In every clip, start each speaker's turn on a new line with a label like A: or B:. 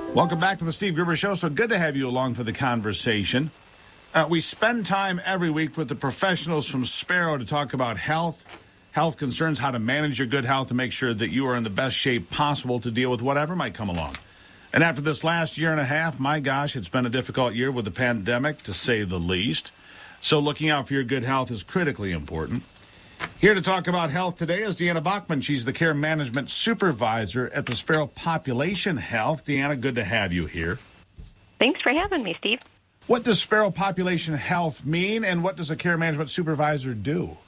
A: Welcome back to the Steve Gruber Show. So good to have you along for the conversation. We spend time every week with the professionals from Sparrow to talk about health concerns, how to manage your good health to make sure that you are in the best shape possible to deal with whatever might come along. And after this last year and a half, my gosh, it's been a difficult year with the pandemic, to say the least. So looking out for your good health is critically important. Here to talk about health today is Deanna Bachman. She's the care management supervisor at the Sparrow Population Health. Deanna, good to have you here.
B: Thanks for having me, Steve.
A: What does Sparrow Population Health mean, and what does a care management supervisor do?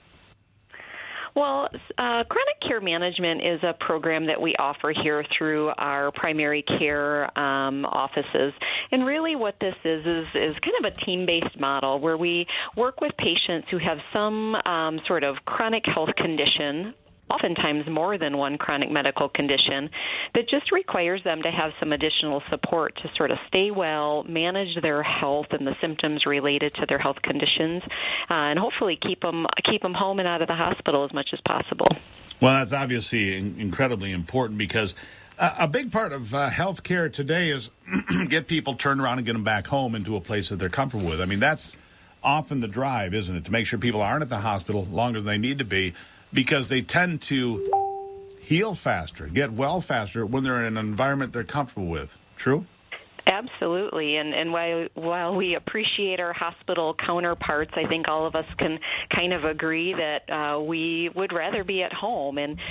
B: Well, chronic care management is a program that we offer here through our primary care offices. And really what this is kind of a team-based model where we work with patients who have some sort of chronic health condition, oftentimes more than one chronic medical condition, that just requires them to have some additional support to sort of stay well, manage their health and the symptoms related to their health conditions, and hopefully keep them home and out of the hospital as much as possible.
A: Well, that's obviously incredibly important because a big part of health care today is get people turned around and get them back home into a place that they're comfortable with. I mean, that's often the drive, isn't it, to make sure people aren't at the hospital longer than they need to be, because they tend to heal faster, get well faster when they're in an environment they're comfortable with. True?
B: Absolutely. And while we appreciate our hospital counterparts, I think all of us can kind of agree that we would rather be at home. And,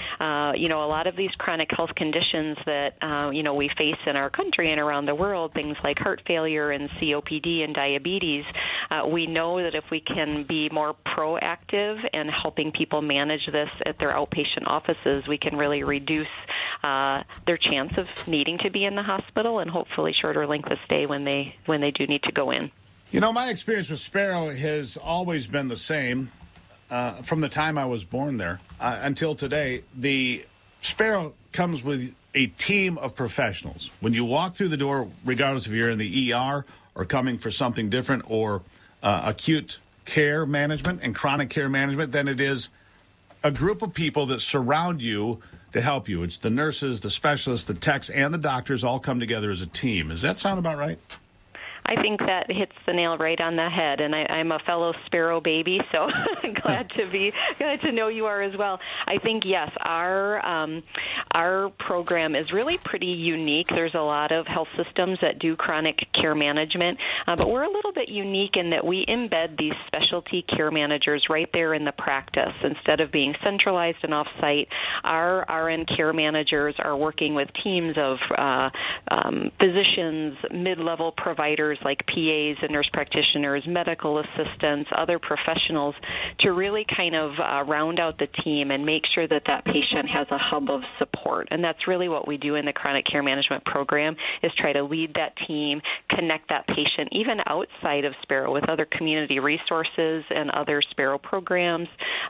B: a lot of these chronic health conditions that, we face in our country and around the world, things like heart failure and COPD and diabetes, we know that if we can be more proactive in helping people manage this at their outpatient offices, we can really reduce their chance of needing to be in the hospital and hopefully shorter length of stay when they do need to go in.
A: My experience with Sparrow has always been the same from the time I was born there until today. The Sparrow comes with a team of professionals. When you walk through the door, regardless if you're in the ER or coming for something different or acute care management and chronic care management, then it is a group of people that surround you to help you. It's the nurses, the specialists, the techs, and the doctors all come together as a team. Does that sound about right?
B: I think that hits the nail right on the head, and I'm a fellow Sparrow baby, so glad to know you are as well. I think yes, our program is really pretty unique. There's a lot of health systems that do chronic care management, but we're a little bit unique in that we embed these specialty care managers right there in the practice. Instead of being centralized and off-site, our RN care managers are working with teams of physicians, mid-level providers like PAs and nurse practitioners, medical assistants, other professionals to really kind of round out the team and make sure that patient has a hub of support. And that's really what we do in the chronic care management program, is try to lead that team, connect that patient even outside of Sparrow with other community resources and other Sparrow programs,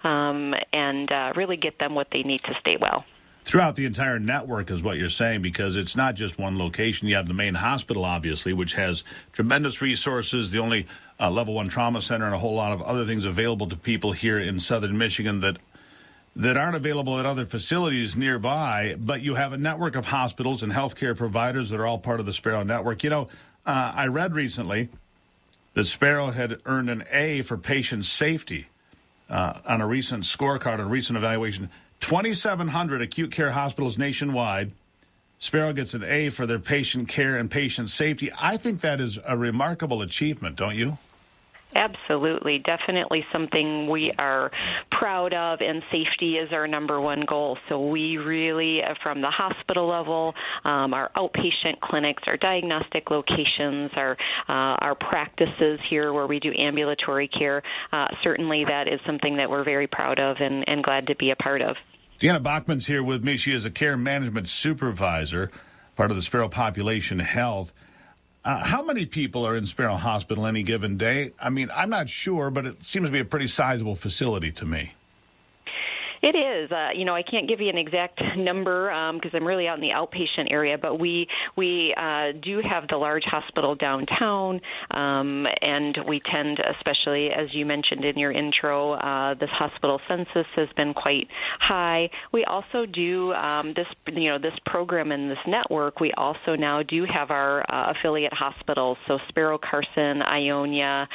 B: and really get them what they need to stay well.
A: Throughout the entire network is what you're saying, because it's not just one location. You have the main hospital, obviously, which has tremendous resources, the only level 1 trauma center, and a whole lot of other things available to people here in southern Michigan that aren't available at other facilities nearby. But you have a network of hospitals and healthcare providers that are all part of the Sparrow network. I read recently that Sparrow had earned an A for patient safety on a recent scorecard, a recent evaluation. 2,700 acute care hospitals nationwide. Sparrow gets an A for their patient care and patient safety. I think that is a remarkable achievement, don't you?
B: Absolutely. Definitely something we are proud of, and safety is our number one goal. So we really, from the hospital level, our outpatient clinics, our diagnostic locations, our practices here where we do ambulatory care, certainly that is something that we're very proud of and glad to be a part of.
A: Deanna Bachman's here with me. She is a care management supervisor, part of the Sparrow Population Health. How many people are in Sparrow Hospital any given day? I mean, I'm not sure, but it seems to be a pretty sizable facility to me.
B: It is. I can't give you an exact number because I'm really out in the outpatient area, but we do have the large hospital downtown, and we tend, especially as you mentioned in your intro, this hospital census has been quite high. We also do this program and this network. We also now do have our affiliate hospitals, so Sparrow, Carson, Ionia,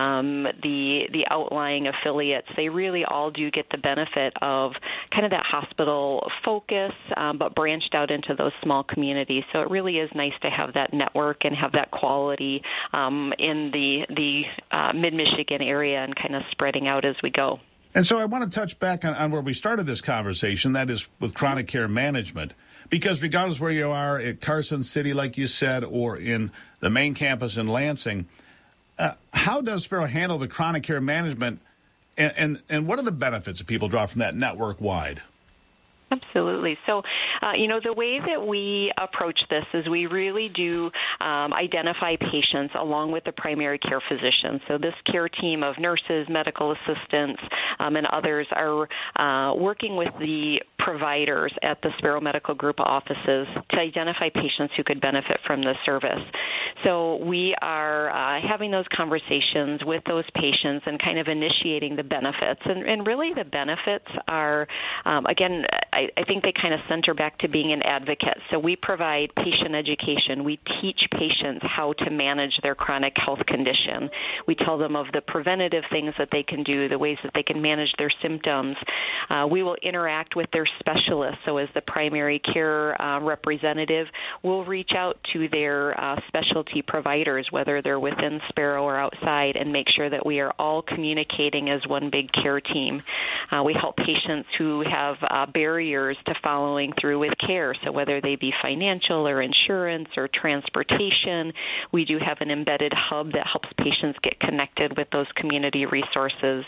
B: the outlying affiliates. They really all do get the benefit of kind of that hospital focus, but branched out into those small communities. So it really is nice to have that network and have that quality in the mid-Michigan area and kind of spreading out as we go.
A: And so I want to touch back on where we started this conversation, that is with chronic care management, because regardless where you are at Carson City, like you said, or in the main campus in Lansing, how does Sparrow handle the chronic care management, and what are the benefits that people draw from that network-wide?
B: Absolutely. So, the way that we approach this is we really do identify patients along with the primary care physician. So this care team of nurses, medical assistants, and others are working with the providers at the Sparrow Medical Group offices to identify patients who could benefit from the service. So we are having those conversations with those patients and kind of initiating the benefits. And really the benefits are, again, I think they kind of center back to being an advocate. So we provide patient education. We teach patients how to manage their chronic health condition. We tell them of the preventative things that they can do, the ways that they can manage their symptoms. We will interact with their specialists. So as the primary care representative, we'll reach out to their specialty providers, whether they're within Sparrow or outside, and make sure that we are all communicating as one big care team. We help patients who have barriers to following through with care. So whether they be financial or insurance or transportation, we do have an embedded hub that helps patients get connected with those community resources.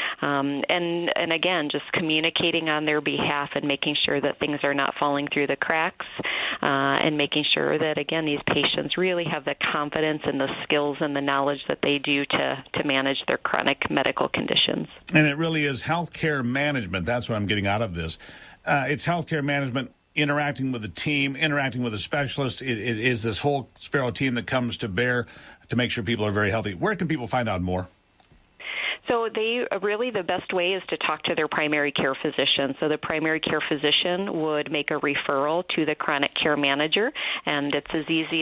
B: And again, just communicating on their behalf and making sure that things are not falling through the cracks, and making sure that, again, these patients really have the confidence and the skills and the knowledge that they do to manage their chronic medical conditions.
A: And it really is healthcare management. That's what I'm getting out of this. It's healthcare management, interacting with a team, interacting with a specialist. It is this whole Sparrow team that comes to bear to make sure people are very healthy. Where can people find out more?
B: So the best way is to talk to their primary care physician. So the primary care physician would make a referral to the chronic care manager, and it's as easy